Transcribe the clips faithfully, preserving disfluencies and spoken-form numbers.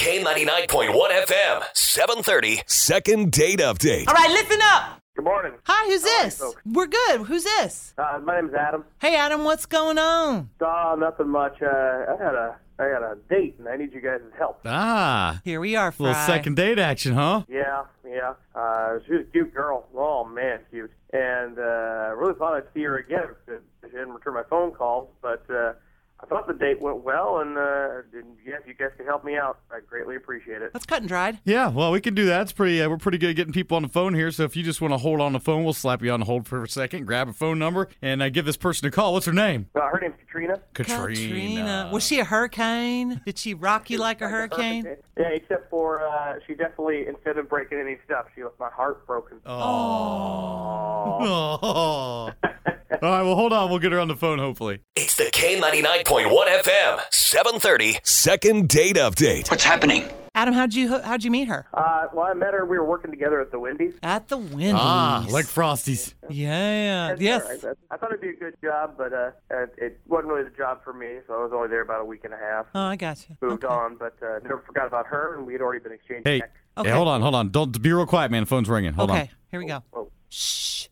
K ninety-nine point one F M, seven thirty. Second date update. All right, listen up. Good morning. Hi, who's How are you this? folks? We're good. Who's this? Uh, my name's Adam. Hey, Adam, what's going on? Uh, nothing much. Uh, I had a I had a date, and I need you guys' help. Ah, Here we are, a Fry. little second date action, huh? Yeah, yeah. Uh, she was a cute girl. Oh, man, cute. And uh, I really thought I'd see her again because she didn't return my phone calls. But uh, I thought the date went well, and, uh, and yeah, if you guys could help me out, I'd greatly appreciate it. That's cut and dried. Yeah, well, we can do that. It's pretty. Uh, we're pretty good at getting people on the phone here. So if you just want to hold on the phone, we'll slap you on hold for a second, grab a phone number, and uh, give this person a call. What's her name? Uh, her name's Katrina. Katrina. Was she a hurricane? Did she rock you like a hurricane? Yeah, except for uh, she definitely, instead of breaking any stuff, she left my heart broken. Oh. Oh. All right, well, hold on. We'll get her on the phone, hopefully. It's the K ninety-nine point one F M, seven thirty. Second date update. What's happening? Adam, how'd you how'd you meet her? Uh, well, I met her. We were working together at the Wendy's. At the Wendy's. Ah, like Frosties. Yeah. That's Yes. all right. I thought it'd be a good job, but uh, it it wasn't really the job for me, so I was only there about a week and a half. Oh, I got you. Moved on, but uh, never forgot about her, and we had already been exchanging Hey, texts. Okay. hey, hold on, hold on. Don't be real quiet, man. The phone's ringing. Hold Okay, on. here we go. Oh. Shh.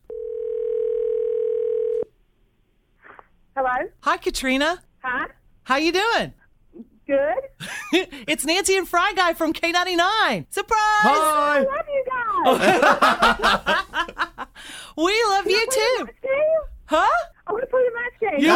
Hello? Hi, Katrina. Hi? How you doing? Good? It's Nancy and Fry Guy from K ninety-nine. Surprise! I Hi. love you guys! We love you too. Match game? Huh? I want to play the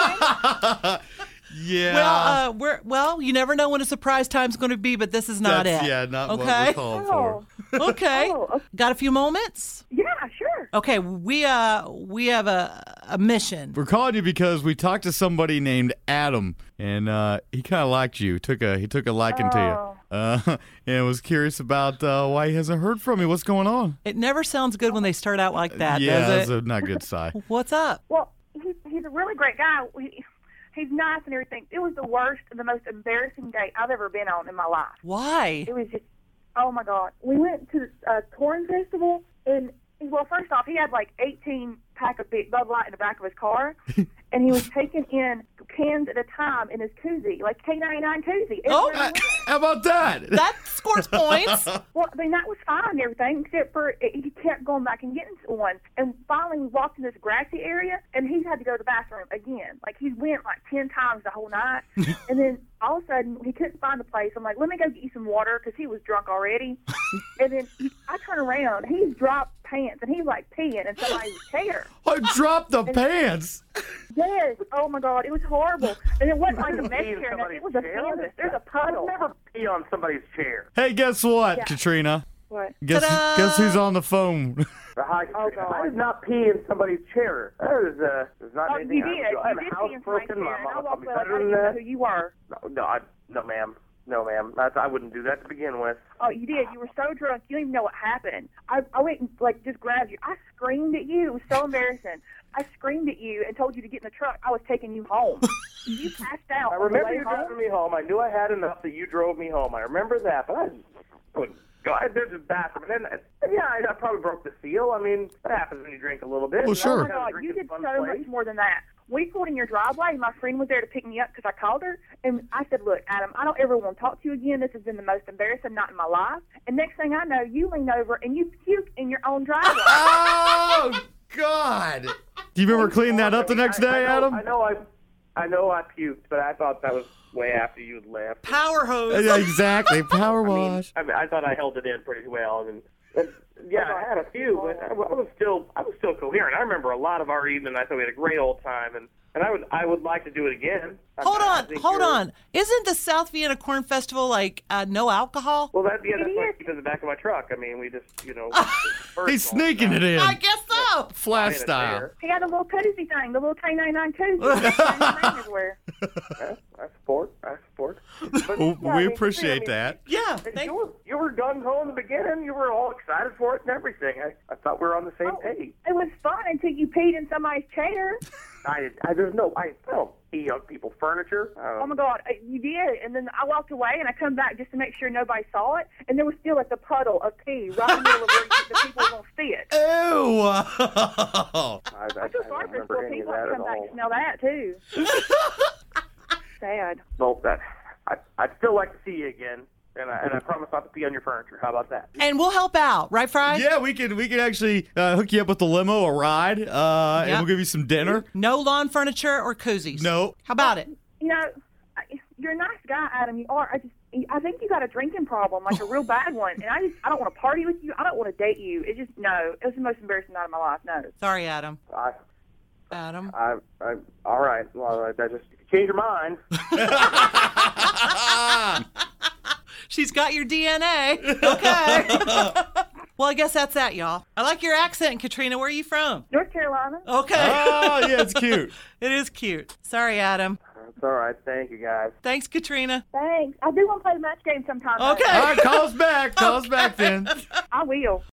match game. Yeah. Well, uh, we're well. You never know when a surprise time's going to be, but this is not That's, it. yeah, not what okay. we're calling for. Oh, Okay. Oh, okay. Got a few moments? Yeah, sure. Okay. We uh we have a a mission. We're calling you because we talked to somebody named Adam, and uh, he kind of liked you. Took a he took a liking to Oh. you, uh, and was curious about uh, why he hasn't heard from you. What's going on? It never sounds good when they start out like that, yeah, does that's it? a not good sign. What's up? Well, he's, he's a really great guy. He, he's nice and everything. It was the worst and the most embarrassing date I've ever been on in my life. Why? It was just, oh, my God. We went to the uh, Corn Festival, and, well, first off, he had like eighteen pack of big Bud Light in the back of his car, and he was taking in cans at a time in his koozie, like K ninety-nine koozie. Oh, everywhere he Uh, went. how about that? That scores points. Well, I mean, that was fine and everything, except for it, he kept going back and getting one. And finally, we walked in this grassy area, and he had to go to the bathroom again. Like, he went like ten times the whole night. And then all of a sudden, he couldn't find the place. I'm like, let me go get you some water, because he was drunk already. And then I turn around, he's dropped pants, and he's like peeing in somebody's chair. I dropped the pants. Yes. Oh, my God. It was horrible. And it wasn't like a mesh Pee in chair. somebody's It was a chair? canvas. There's a puddle. Never pee on somebody's chair. Hey, guess what, Yeah. Katrina? What? Guess Ta-da! guess who's on the phone? Hi, Oh, Katrina. God. I did not pee in somebody's chair. That is, uh, is not Oh, anything. you did. I'm, I'm You did house see him broken. there, My and I mom walked told me away like I better didn't than know that. who you were. No, no, I, no, ma'am. No, ma'am. That's, I wouldn't do that to begin with. Oh, you did. You were so drunk, you didn't even know what happened. I, I went and, like, just grabbed you. I screamed at you. It was so embarrassing. I screamed at you and told you to get in the truck. I was taking you home. You passed out I on the remember way you home. driving me home. I knew I had enough that you drove me home. I remember that, but I couldn't go. I did the bathroom. And then, yeah, I, I probably broke the seal. I mean, that happens when you drink a little bit. Well, And I sure. was Oh, kinda my God. drinking You did fun so place. much more than that. We pulled in your driveway, and my friend was there to pick me up because I called her. And I said, look, Adam, I don't ever want to talk to you again. This has been the most embarrassing night in my life. And next thing I know, you lean over and you puke in your own driveway. Oh God! Do you remember cleaning that up the next I- I day, know- Adam? I know I, I know I puked, but I thought that was way after you had left. Power hose. Yeah, exactly. Power I mean, wash. I mean, I thought I held it in pretty well, and, and yeah, I had a few, but I, I was still, I was still coherent. I remember a lot of our evening. I thought we had a great old time, and, and I would, I would like to do it again. I- Hold I on, think hold you're- on. Isn't the South Vienna Corn Festival like uh, no alcohol? Well, that yeah, that's It why I is. keep it in the back of my truck. I mean, we just, you know, He's sneaking it in. I guess so. Flash style. He had a little koozie thing, the little K ninety-nine koozie. everywhere. I support, I support. But, Well, yeah, I we mean, appreciate I mean, that. Yeah. You Thank were, you were gung ho in the beginning. You were all excited for it and everything. I, I thought we were on the same Oh, page. it was fun until you peed in somebody's chair. I, I there's no, I don't pee on people's furniture. Oh Um, my God, uh, you did. And then I walked away and I come back just to make sure nobody saw it. And there was still like the puddle of pee right in the middle of where you, the people were going to see it. Ew! I, I, I feel I sorry don't for remember the any of people that that at come back all. to smell that too. Sad. Well, that I, I'd still like to see you again. and I, and I promise not to pee on your furniture. How about that? And we'll help out, right, Fry? Yeah, we can we can actually uh, hook you up with the limo, a ride, uh, and Yep. we'll give you some dinner. No lawn furniture or koozies. No. How about it? You know, I- you're a nice guy, Adam. You are. I just, I think you got a drinking problem, like a real bad one. And I just, I don't want to party with you. I don't want to date you. It just, no. It was the most embarrassing night of my life. No. Sorry, Adam. I, Adam. I, I, all right. Well, I, I just change your mind. She's got your D N A. Okay. Well, I guess that's that, y'all. I like your accent, Katrina. Where are you from? North Carolina. Okay. Oh, yeah, it's cute. It is cute. Sorry, Adam. It's all right. Thank you, guys. Thanks, Katrina. Thanks. I do want to play the match game sometime. though. Okay. All right, call us back. Call us back then. I will.